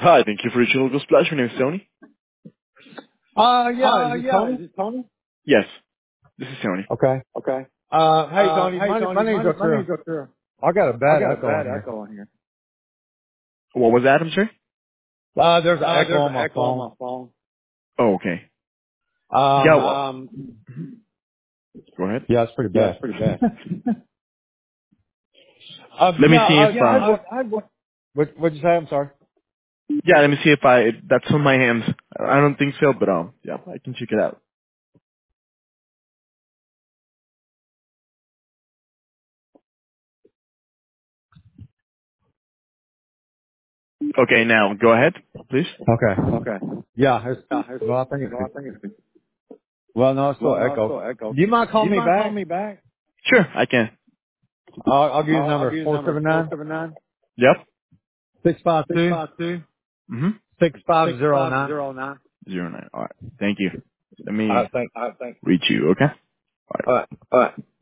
Hi, thank you for reaching Local Splash. My name is Tony. Yeah, is this Yeah, is Tony? this Tony? Yes, this is Tony. Okay. Okay. Hey Tony, Hey, my Tony, name's my name's Dr. Dr. I got a I bad got a echo bad on here. echo on here. What was that, I'm sorry? There's an echo There's on an my echo on phone. my phone. Oh, okay. Yeah, Um, well, go ahead. yeah, it's pretty Yeah, bad. it's pretty bad. Let me Yeah, see if, what'd you say? I'm sorry. yeah, let me see if that's on my hands. I don't think so, but, yeah, I can check it out. Okay, now, go ahead, please. Okay. Okay. Yeah, Yeah, well, I think no, I think it's, no, it's still well, no, it's echo. still echo. Do you mind Do calling you me mind calling back? me back? Sure, I can. I'll give you the I'll number, give you the number, 479 479. Yep. 652 652. Mm-hmm. 6509. 6509. 09. All right. Thank you. Let me Thanks. reach you, okay? All right. All right. All right.